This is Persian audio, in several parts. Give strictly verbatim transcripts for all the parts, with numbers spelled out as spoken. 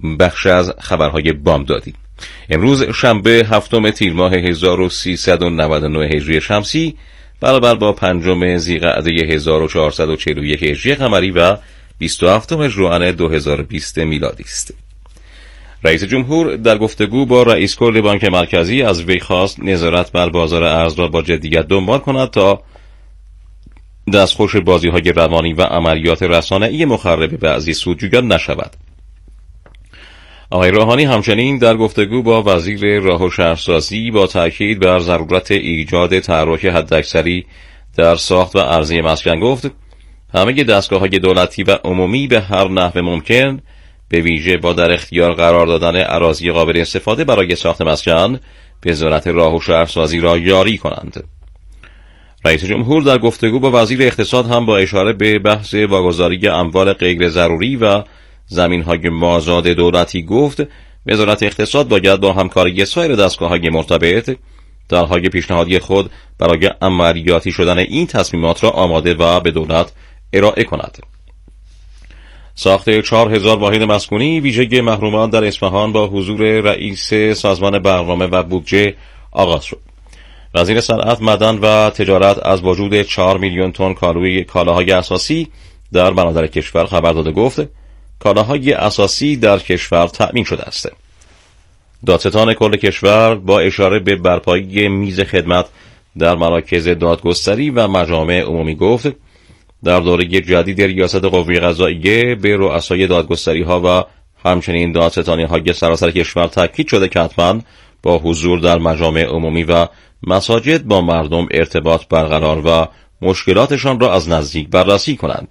بخش از خبرهای بامدادی. امروز شنبه هفتم تیر ماه هزار و سیصد و نود و نه هجری شمسی برابر با پنجم ذیقعده هزار و چهارصد و چهل و یک هجری قمری و بیست و هفتم ژوئن دو هزار و بیست میلادی است. رئیس جمهور در گفتگو با رئیس کل بانک مرکزی از وی خواست نظارت بر بازار ارز را با جدیت دنبال کند تا دستخوش بازی‌های روانی و عملیات رسانه‌ای مخرب بعضی سودجویان نشود. آقای روحانی همچنین در گفتگو با وزیر راه و شهرسازی با تاکید بر ضرورت ایجاد تحرک حداکثری در ساخت و عرضه مسکن گفت همه دستگاه‌های دولتی و عمومی به هر نحو ممکن به ویژه با در اختیار قرار دادن اراضی قابل استفاده برای ساخت مسکن به وزارت راه و شهرسازی را یاری کنند. رئیس جمهور در گفتگو با وزیر اقتصاد هم با اشاره به بحث واگذاری اموال غیر ضروری و زمین‌های مازاد دولتی گفت وزارت اقتصاد باید با همکاری سایر دستگاه‌های مرتبط طرح‌های پیشنهادی خود برای عملیاتی شدن این تصمیمات را آماده و به دولت ارائه کند. ساخت چهار هزار واحد مسکونی ویژه محرومان در اصفهان با حضور رئیس سازمان برنامه و بودجه آغاز شد. وزیر صنعت، معدن و تجارت از وجود چهار میلیون تن کالوی کالاهای اساسی در بنادر کشور خبر داده گفت کالاهای اساسی در کشور تأمین شده است. دادستان کل کشور با اشاره به برپایی میز خدمت در مراکز دادگستری و مجامع عمومی گفت در دوره جدید ریاست قوه قضاییه به رؤسای دادگستری ها و همچنین دادستانی های سراسر کشور تاکید شده که حتما با حضور در مجامع عمومی و مساجد با مردم ارتباط برقرار و مشکلاتشان را از نزدیک بررسی کنند.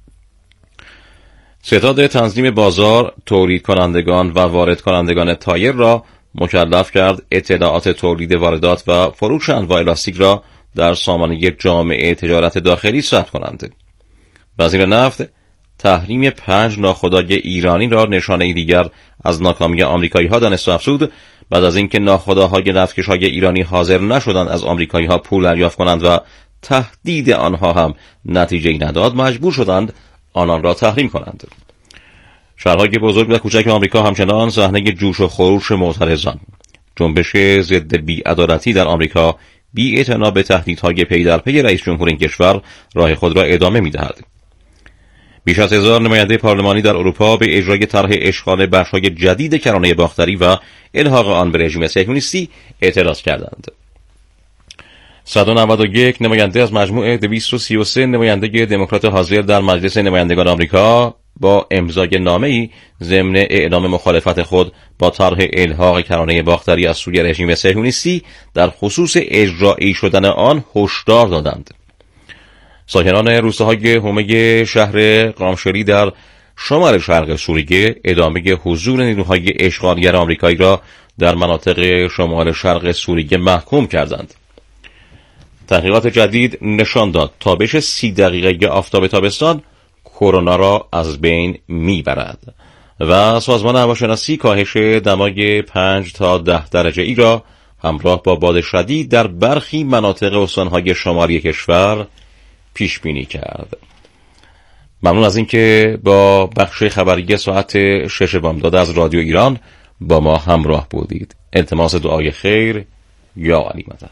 ستاد تنظیم بازار تولید کنندگان و وارد کنندگان تایر را مکلف کرد اطلاعات تولید، واردات و فروش انواع لاستیک را در سامانه جامعه تجارت داخلی ثبت کنند. وزیر نفت تحریم پنج ناخودآگاه ایرانی را نشانه دیگر از ناکامی آمریکایی ها دانست و افزود بعد از اینکه ناخودآگاه نفتکش‌های ایرانی حاضر نشدند از آمریکایی ها پول دریافت کنند و تهدید آنها هم نتیجه‌ای نداد مجبور شدند آنان را تحریم کنند. شهرهای بزرگ و کوچک آمریکا همچنان صحنه جوش و خروش معترضان. جنبش ضد بی‌عدالتی در آمریکا بی اعتنا به تهدیدهای پی در پی رئیس جمهور این کشور راه خود را ادامه می‌دهد. بیش از هزار نماینده پارلمانی در اروپا به اجرای طرح اشغال بخش‌های جدید کرانه باختری و الحاق آن به رژیم صهیونیستی اعتراض کردند. صد و نود و یک نماینده از مجموع دویست و سی و سه نماینده دموکرات حاضر در مجلس نمایندگان آمریکا با امضای نامه‌ای ضمن اعلام مخالفت خود با طرح الحاق کرانه باختری از سوی رژیم صهیونیستی در خصوص اجرایی شدن آن هشدار دادند. ساکنان روستاهای حومه شهر قامشلی در شمال شرق سوریه ادامه حضور نیروهای اشغالگر آمریکایی را در مناطق شمال شرق سوریه محکوم کردند. تحقیقات جدید نشان داد تابش سی دقیقه آفتاب تابستان کرونا را از بین میبرد و سازمان هواشناسی کاهش دمای پنج تا ده درجه ای را همراه با باد شدید در برخی مناطق استانهای شمالی کشور پیش بینی کرد. ممنون از اینکه با بخش خبری ساعت شش بامداد از رادیو ایران با ما همراه بودید. التماس دعای خیر. یا علی مدد.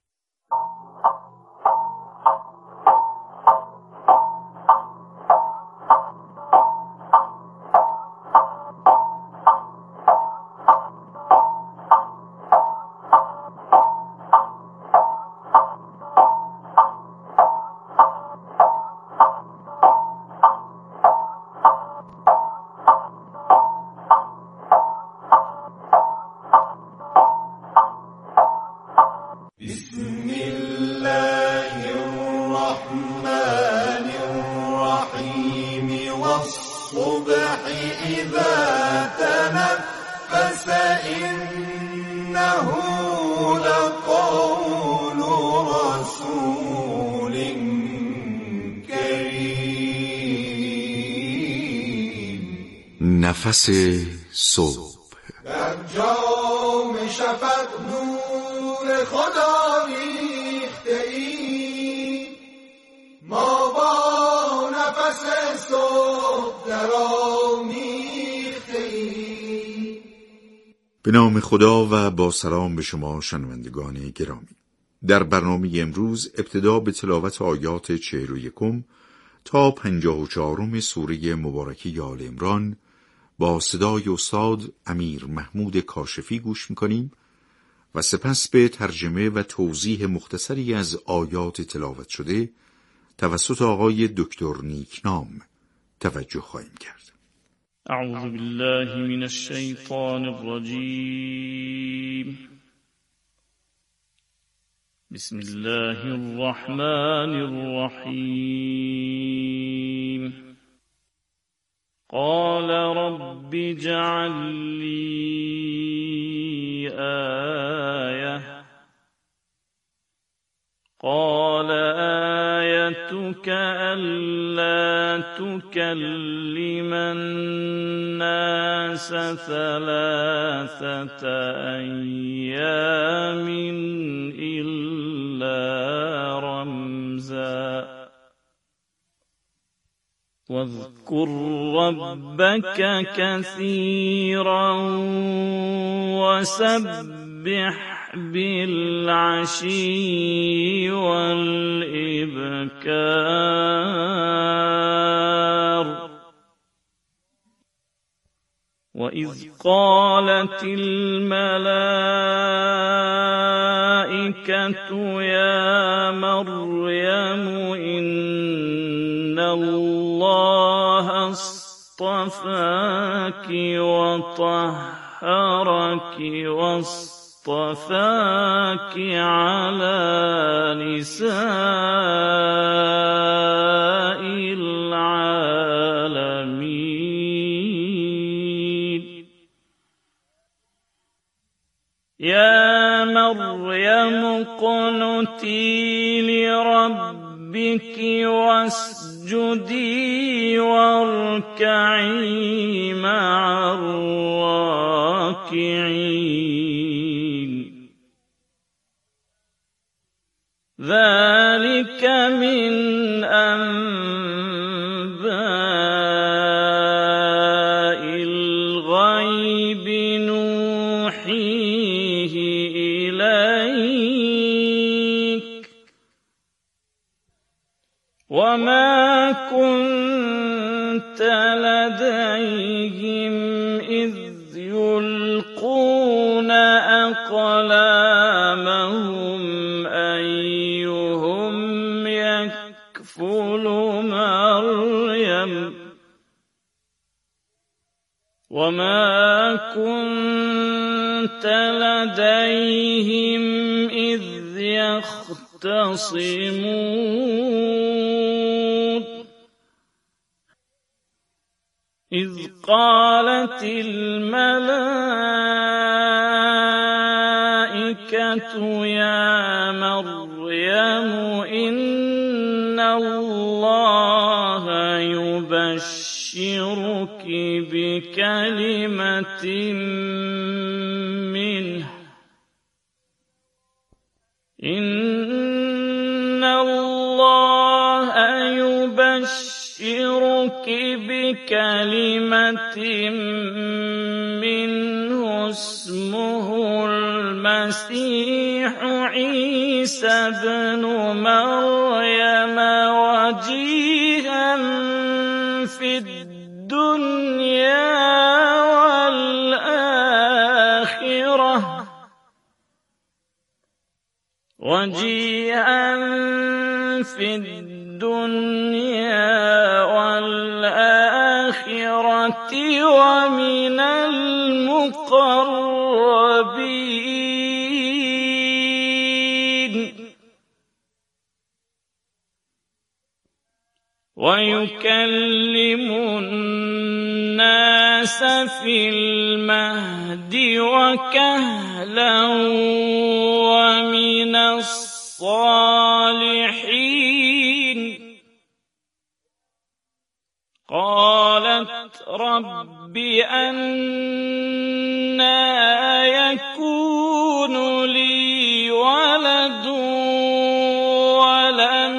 نفس صبح در جام شفق نور خدا ریخته ای، ما با نفس صبح در آمیخته ای. به نام خدا و با سلام به شما شنوندگان گرامی. در برنامه امروز ابتدا به تلاوت آیات چهل و یکم تا پنجاه و چهارم سوره مبارکه آل عمران با صدای استاد امیر محمود کاشفی گوش می‌کنیم و سپس به ترجمه و توضیح مختصری از آیات تلاوت شده توسط آقای دکتر نیکنام توجه خواهیم کرد. اعوذ بالله من الشیطان الرجیم. بسم الله الرحمن الرحیم. قال رب اجعل لي آیة. قال آيتك ألا تكلم الناس ثلاثة أيام إلا رمزا واذكر ربك كثيرا وسبح بالعشي والإبكار. وإذ قالت الملائكة يا مريم إن الله اصطفاك وطهرك واصطفاك اصطفاك على نساء العالمين. يا مريم اقنتي لربك واسجدي واركعي مع الراكعين. ذلك من أنباء الغيب نوحيه إليك وما كنت لديهم إذ يلقون أقلامهم أيهم يكفل مريم وما كنت لديهم إذ يختصمون. إذ قالت الملائكة يا مريم إن الله يبشرك بكلمة منه إن الله يبشرك بكلمة منه اسمه المسيح عيسى ابن مريم وجيها في الدنيا والآخرة وجيها في الدنيا والآخرة ومن المقربين ويكلم الناس في المهد وكهلا ومن الصالحين. قالت رب أنى يكون لي ولد ولم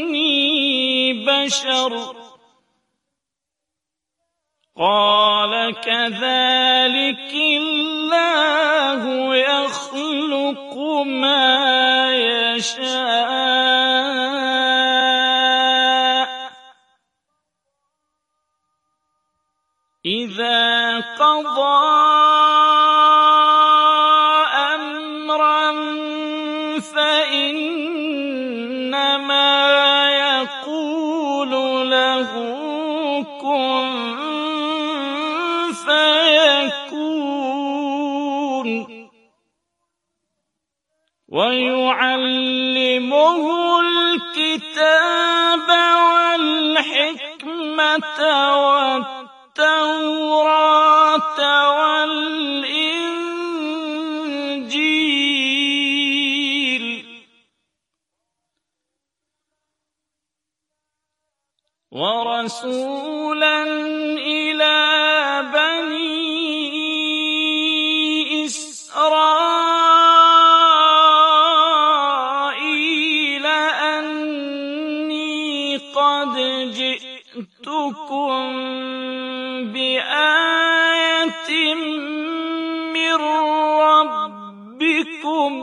يمسسني بشر قال كذلك الله يخلق ما يشاء إذا قضى أمرا فإنما يقول له كن فيكون ويعلمه الكتاب والحكمة والتوراة والإنجيل ورسولا إلى بني إسرائيل أني قد جئتكم بآية من ربكم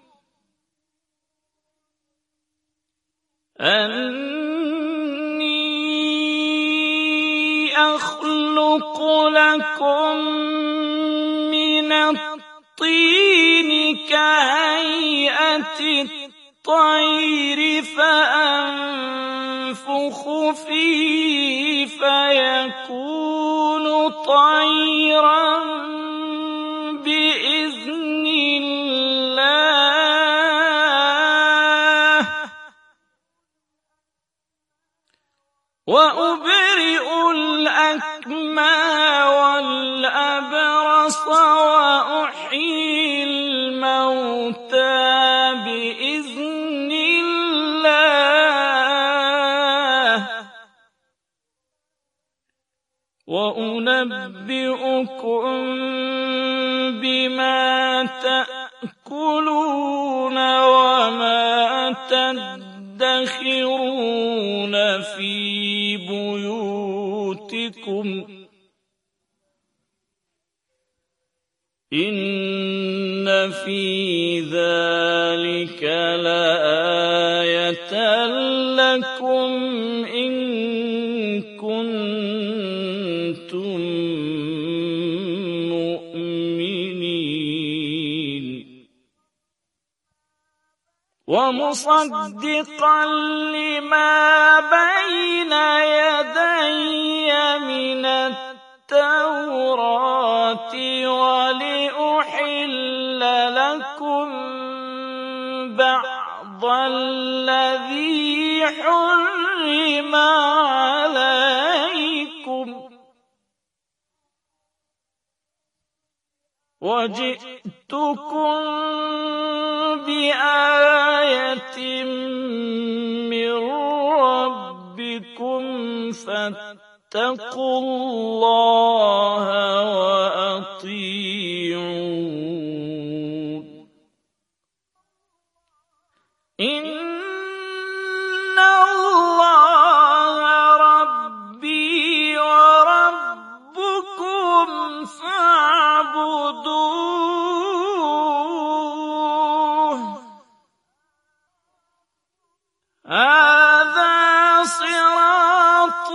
أني أخلق لكم من الطين كهيئة الطير فأنفخ فيه فيكون طيرا بإذن الله وأبرئ الأكمى والأبرص وأحيي الموتى بإذن الله وأنبئكم بما تأكلون وما تدخرون في بيوتكم إن في ذلك لآية لكم إن كنتم مؤمنين ومصدقا لما بين يدي من التوراة ولأحل لكم بعض الذي حرم عليكم وجئتكم بآية من ربكم فاتقوا الله وأطيعون إن الله ربي وربكم فاعبدوه هذا صراط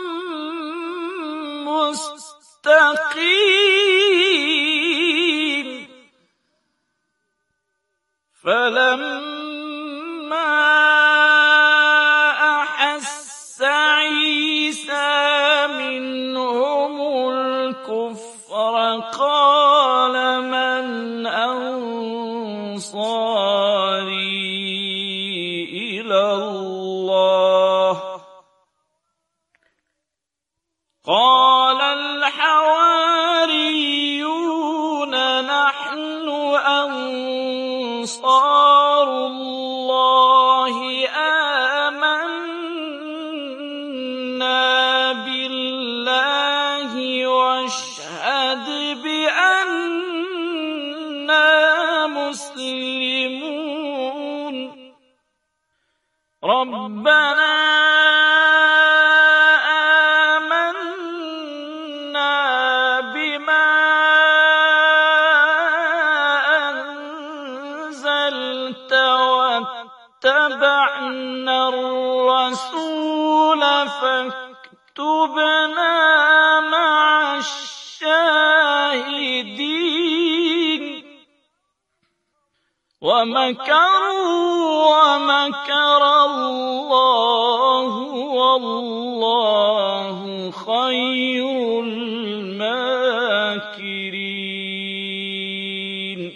مستقيم فلما أحس عيسى منهم الكفر قال من أنصاري إلى الله قال الحواريون نحن أنصار الله آمنا بالله واشهد بأننا مسلمون ربنا آمنا أطعنا الرسول فاكتبنا مع الشاهدين ومكروا ومكر الله والله خير الماكرين.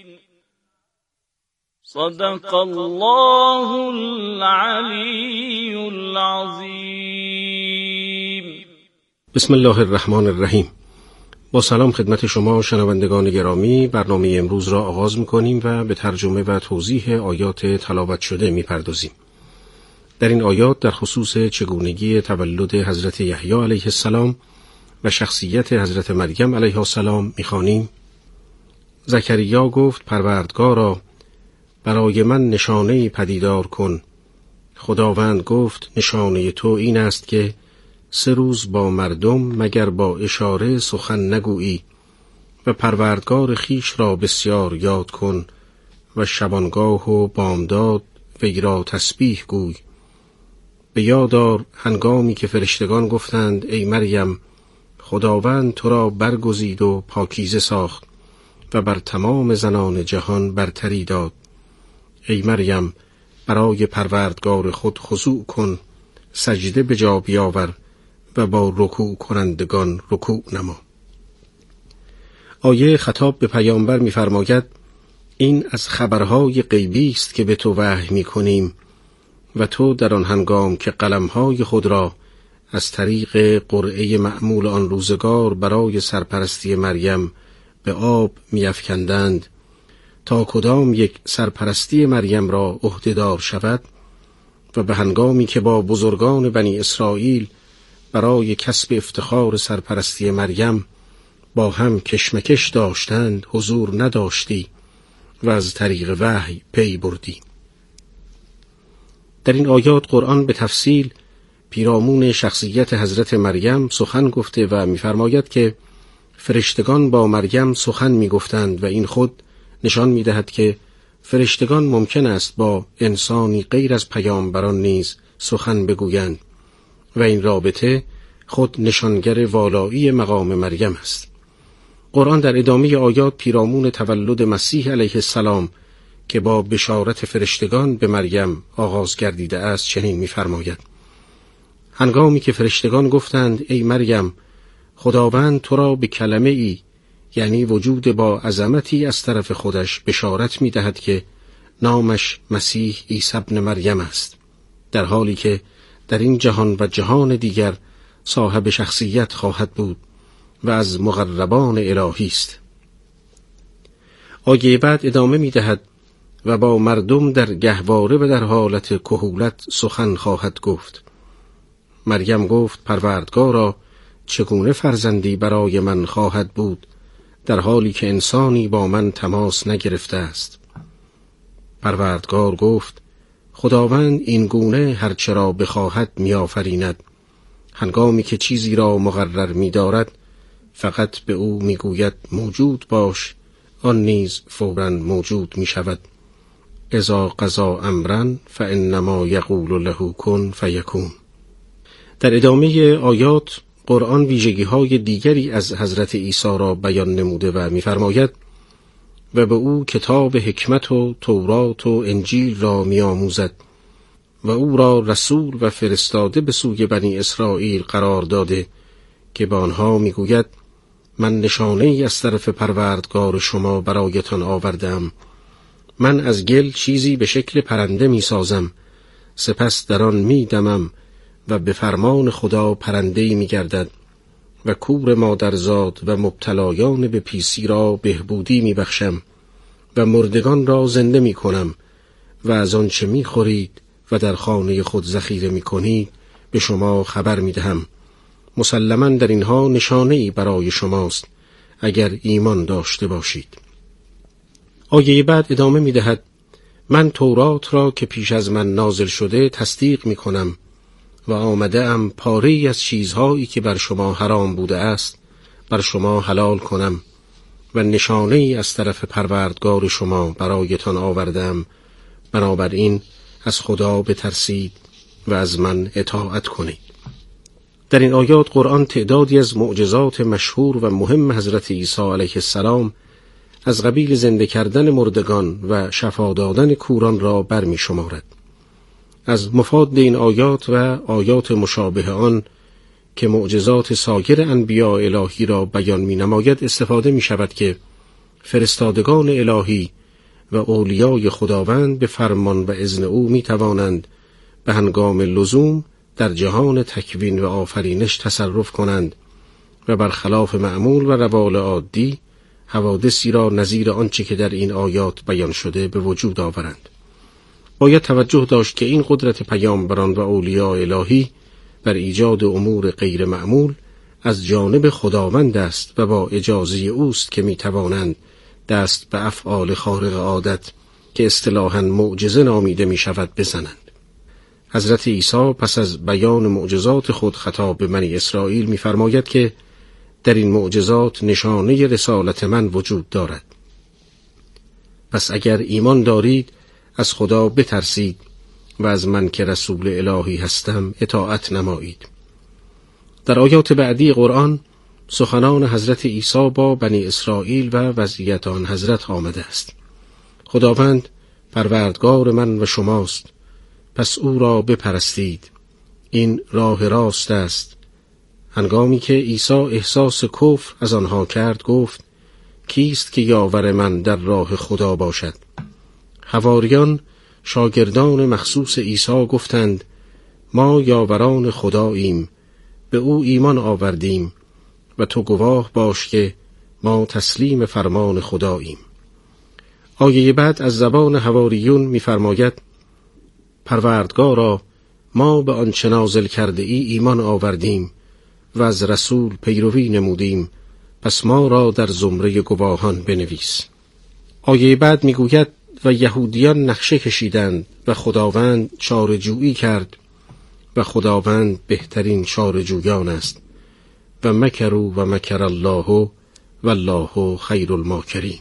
صدق الله العلی العظیم. بسم الله الرحمن الرحیم. با سلام خدمت شما شنوندگان گرامی، برنامه امروز را آغاز می‌کنیم و به ترجمه و توضیح آیات تلاوت شده می‌پردازیم. در این آیات در خصوص چگونگی تولد حضرت یحیی علیه السلام و شخصیت حضرت مریم علیها السلام می‌خوانیم: زکریا گفت پروردگارا برای من نشانه‌ای پدیدار کن. خداوند گفت نشانه تو این است که سه روز با مردم مگر با اشاره سخن نگویی و پروردگار خیش را بسیار یاد کن و شبانگاه و بامداد وی را تسبیح گوی. به یاد آر هنگامی که فرشتگان گفتند ای مریم خداوند تو را برگزید و پاکیزه ساخت و بر تمام زنان جهان برتری داد. ای مریم برای پروردگار خود خضوع کن، سجده به جا بیاور و با رکوع کنندگان رکوع نما. آیه خطاب به پیامبر می‌فرماید این از خبرهای غیبی است که به تو وحی می‌کنیم و تو در آن هنگام که قلم‌های خود را از طریق قرعه معمول آن روزگار برای سرپرستی مریم به آب می‌افکندند تا کدام یک سرپرستی مریم را عهده‌دار شود و به هنگامی که با بزرگان بنی اسرائیل برای کسب افتخار سرپرستی مریم با هم کشمکش داشتند حضور نداشتی و از طریق وحی پی بردی. در این آیات قرآن به تفصیل پیرامون شخصیت حضرت مریم سخن گفته و می‌فرماید که فرشتگان با مریم سخن می‌گفتند و این خود نشان می‌دهد که فرشتگان ممکن است با انسانی غیر از پیامبران نیز سخن بگویند و این رابطه خود نشانگر والایی مقام مریم است. قرآن در ادامه آیات پیرامون تولد مسیح علیه السلام که با بشارت فرشتگان به مریم آغاز گردیده است چنین می‌فرماید: هنگامی که فرشتگان گفتند ای مریم خداوند تو را به کلمه ای یعنی وجود با عظمتی از طرف خودش بشارت می‌دهد که نامش مسیح عیسی ابن مریم است، در حالی که در این جهان و جهان دیگر صاحب شخصیت خواهد بود و از مقربان الهی است. آیه بعد ادامه می‌دهد و با مردم در گهواره و در حالت کهولت سخن خواهد گفت. مریم گفت پروردگارا چگونه فرزندی برای من خواهد بود در حالی که انسانی با من تماس نگرفته است؟ پروردگار گفت خداوند این گونه هر چرا بخواهد میآفریند. هنگامی که چیزی را مقرر می‌دارد فقط به او میگوید موجود باش، آن نیز فوراً موجود می‌شود. اذا قضا امرا فانما یقول له کن فیکون. در ادامه آیات قرآن ویژگی‌های دیگری از حضرت عیسی را بیان نموده و می‌فرماید و به او کتاب حکمت و تورات و انجیل را می‌آموزد و او را رسول و فرستاده به سوی بنی اسرائیل قرار داده که به آنها می‌گوید من نشانه‌ای از طرف پروردگار شما برایتان آوردم. من از گل چیزی به شکل پرنده می‌سازم، سپس در آن می‌دمم و به فرمان خدا پرنده‌ای می‌گردد و کور مادرزاد و مبتلایان به پیسی را بهبودی می‌بخشم و مردگان را زنده می‌کنم و از آنچه می‌خورید و در خانه خود ذخیره می‌کنید به شما خبر می‌دهم. مسلماً در اینها نشانه‌ای برای شماست اگر ایمان داشته باشید. آیه بعد ادامه می‌دهد من تورات را که پیش از من نازل شده تصدیق می‌کنم و آمده ام پاره‌ای از چیزهایی که بر شما حرام بوده است بر شما حلال کنم و نشانه‌ای از طرف پروردگار شما برایتان آوردم، بنابراین از خدا بترسید و از من اطاعت کنید. در این آیات قرآن تعدادی از معجزات مشهور و مهم حضرت عیسی علیه السلام از قبیل زنده کردن مردگان و شفا دادن کوران را برمی شمارد. از مفاد این آیات و آیات مشابه آن که معجزات سایر انبیاء الهی را بیان می نماید استفاده می شود که فرستادگان الهی و اولیای خداوند به فرمان و اذن او می توانند به هنگام لزوم در جهان تکوین و آفرینش تصرف کنند و برخلاف معمول و روال عادی حوادثی را نظیر آنچه که در این آیات بیان شده به وجود آورند. باید توجه داشت که این قدرت پیامبران و اولیاء الهی بر ایجاد امور غیر معمول از جانب خداوند است و با اجازه اوست که می توانند دست به افعال خارق عادت که اصطلاحاً معجزه نامیده می شود بزنند. حضرت عیسی پس از بیان معجزات خود خطاب به بنی اسرائیل می فرماید که در این معجزات نشانه رسالت من وجود دارد. پس اگر ایمان دارید از خدا بترسید و از من که رسول الهی هستم اطاعت نمایید. در آیات بعدی قرآن سخنان حضرت عیسی با بنی اسرائیل و وضعیت آن حضرت آمده است. خداوند پروردگار من و شماست، پس او را بپرستید، این راه راست است. هنگامی که عیسی احساس کفر از آنها کرد گفت کیست که یاور من در راه خدا باشد؟ حواریان شاگردان مخصوص عیسی گفتند ما یاوران خداییم، به او ایمان آوردیم و تو گواه باش که ما تسلیم فرمان خداییم. آیه بعد از زبان حواریون می‌فرماید پروردگارا ما به آنچه نازل کرده ای ایمان آوردیم و از رسول پیروی نمودیم، پس ما را در زمره گواهان بنویس. آیه بعد میگوید و یهودیان نقشه کشیدند و خداوند چاره‌جویی کرد و خداوند بهترین چاره‌جویان است و مکروا و مکر الله و الله خیر الماکرین.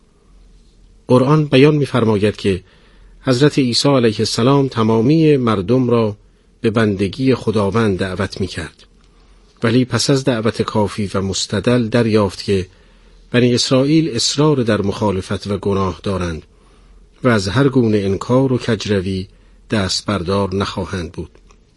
قرآن بیان می‌فرماید که حضرت عیسی علیه السلام تمامی مردم را به بندگی خداوند دعوت می‌کرد، ولی پس از دعوت کافی و مستدل دریافت که بنی اسرائیل اصرار در مخالفت و گناه دارند و از هر گونه انکار و کجروی دست بردار نخواهند بود.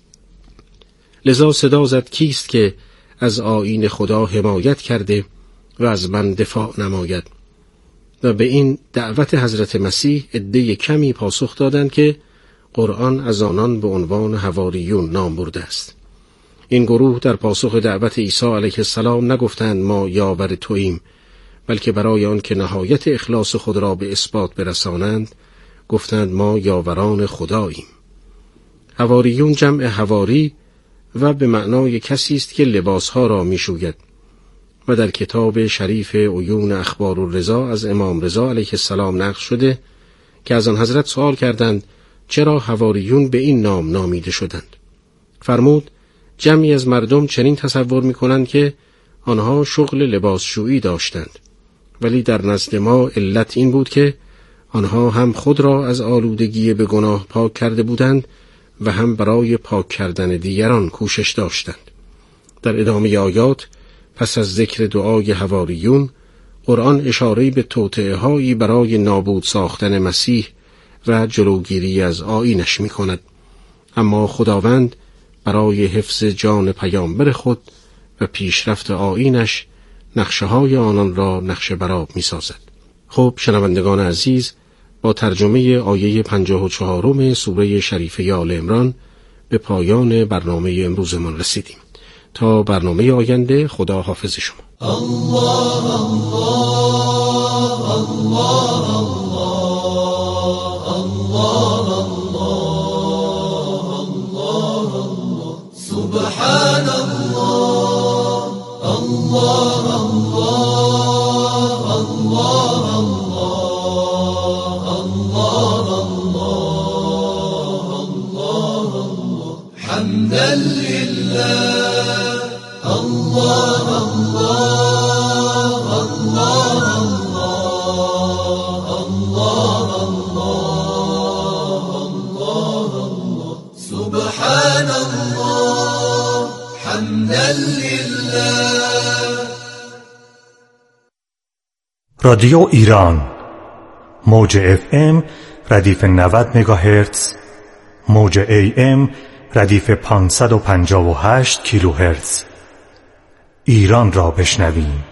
لذا صدا زد کیست که از آیین خدا حمایت کرده و از من دفاع نماید؟ و به این دعوت حضرت مسیح عده کمی پاسخ دادند که قرآن از آنان به عنوان حواریون نام برده است. این گروه در پاسخ دعوت عیسی علیه السلام نگفتند ما یاور توییم، بلکه برای آن که نهایت اخلاص خود را به اثبات برسانند گفتند ما یاوران خداییم. حواریون جمع حواری و به معنای کسی است که لباسها را میشوید و در کتاب شریف عیون اخبار الرضا از امام رضا علیه السلام نقل شده که از آن حضرت سوال کردند چرا حواریون به این نام نامیده شدند؟ فرمود جمعی از مردم چنین تصور میکنند که آنها شغل لباسشویی داشتند، ولی در نزد ما علت این بود که آنها هم خود را از آلودگی به گناه پاک کرده بودند و هم برای پاک کردن دیگران کوشش داشتند. در ادامه آیات پس از ذکر دعای حواریون قرآن اشاره‌ای به توطئه‌هایی برای نابود ساختن مسیح و جلوگیری از آیینش می‌کند، اما خداوند برای حفظ جان پیامبر خود و پیشرفت آیینش نقشه‌های آنان را نقشه برآب می‌سازد. خب شنوندگان عزیز، با ترجمه آیه پنجاه و چهارم سوره شریفه آل عمران به پایان برنامه امروزمان رسیدیم. تا برنامه آینده خدا حافظ شما. الله الله الله الله الله الله سبحان الله الله الله الله الله الله حمدا لله الله الله الله الله الله الله رادیو ایران، موج اف ام ردیف نود مگاهرتز، موج ای ام ردیف پانصد و پنجاه و هشت کیلوهرتز. ایران را بشنویم.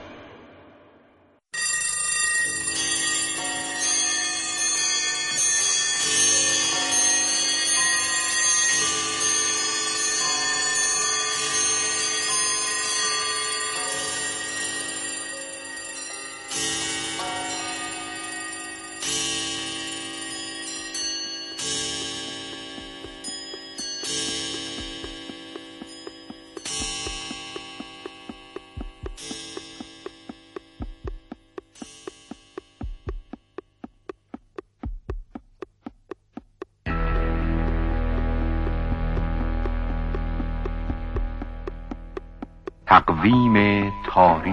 تقویم تاریخ.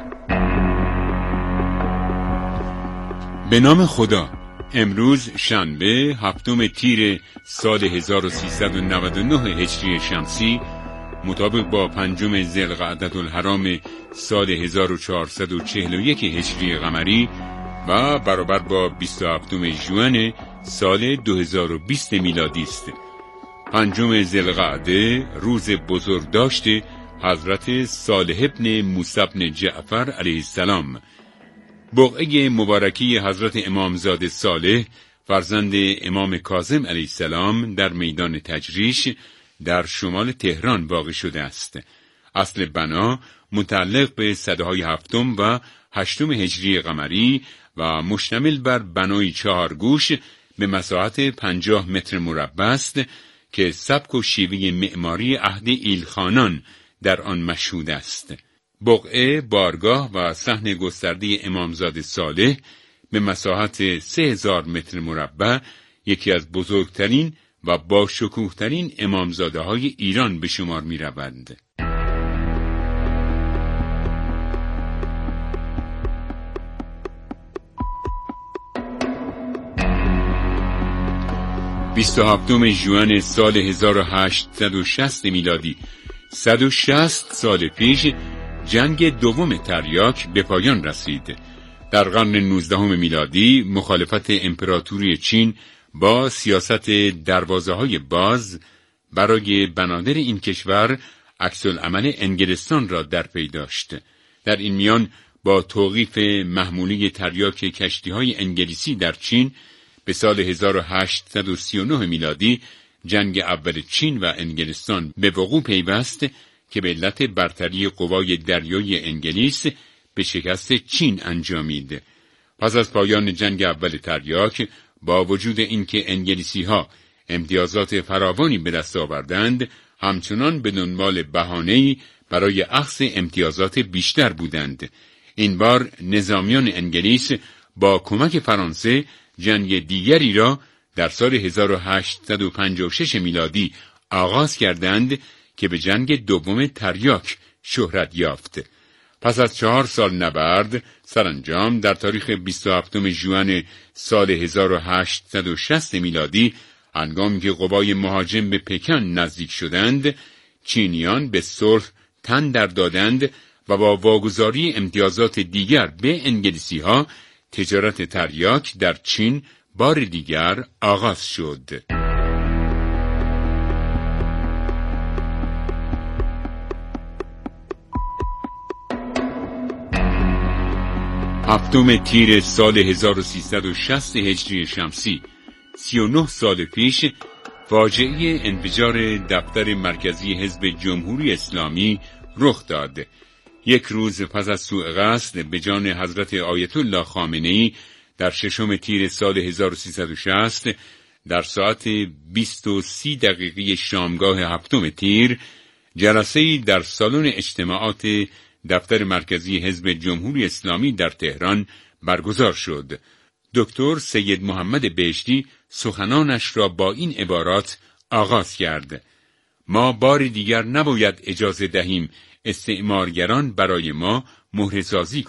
به نام خدا. امروز شنبه هفتم تیر سال هزار و سیصد و نود و نه هجری شمسی، مطابق با پنجم ذوالقعدة الحرام سال هزار و چهارصد و چهل و یک هجری قمری و برابر با بیست و هفتم ژوئن سال دو هزار و بیست میلادی است. پنجم ذوالقعده روز بزرگداشت حضرت صالح ابن موسی ابن جعفر علیه السلام. بقعه مبارکی حضرت امامزاده صالح فرزند امام کاظم علیه السلام در میدان تجریش در شمال تهران واقع شده است. اصل بنا متعلق به سده‌های هفتم و هشتم هجری قمری و مشتمل بر بنای چهار گوش به مساحت پنجاه متر مربع است که سبک و شیوه معماری عهد ایلخانان در آن مشهود است. بقعه، بارگاه و صحن گسترده امامزاده صالح به مساحت سه هزار متر مربع یکی از بزرگترین و با شکوهترین امامزاده های ایران به شمار می روند. بیست و هفتم ژوئن سال هزار و هشتصد و شصت میلادی، صد و شصت سال پیش جنگ دوم تریاک به پایان رسید. در قرن نوزدهم میلادی مخالفت امپراتوری چین با سیاست دروازه‌های باز برای بنادر این کشور عکس العمل انگلستان را در پی داشت. در این میان با توقیف محموله تریاک کشتی‌های انگلیسی در چین به سال هزار و هشتصد و سی و نه میلادی جنگ اول چین و انگلستان به وقوع پیوست که به علت برتری قوای دریایی انگلیس به شکست چین انجامید. پس از پایان جنگ اول تریاک، با وجود اینکه انگلیسی‌ها امتیازات فراوانی به دست آوردند، همچنان به دنبال بهانه‌ای برای اخذ امتیازات بیشتر بودند. این بار نظامیان انگلیس با کمک فرانسه جنگ دیگری را در سال هزار و هشتصد و پنجاه و شش میلادی آغاز کردند که به جنگ دوم تریاک شهرت یافت. پس از چهار سال نبرد، سرانجام در تاریخ بیست و هفتم ژوئن سال هزار و هشتصد و شصت میلادی، هنگامی که قوای مهاجم به پکن نزدیک شدند، چینیان به صلح تن در دادند و با واگذاری امتیازات دیگر به انگلیسی‌ها، تجارت تریاک در چین بار دیگر آغاز شد. هفتم تیر سال هزار و سیصد و شصت هجری شمسی، سی و نه سال پیش، فاجعه انفجار دفتر مرکزی حزب جمهوری اسلامی رخ داد. یک روز پس از سوء قصد به جان حضرت آیت الله خامنه‌ای در ششم تیر سال هزار و سیصد و شصت در ساعت بیست و سی دقیقه شامگاه هفتم تیر، جلسه‌ای در سالن اجتماعات دفتر مرکزی حزب جمهوری اسلامی در تهران برگزار شد. دکتر سید محمد بهشتی سخنانش را با این عبارات آغاز کرد: ما بار دیگر نباید اجازه دهیم استعمارگران برای ما مهره‌سازی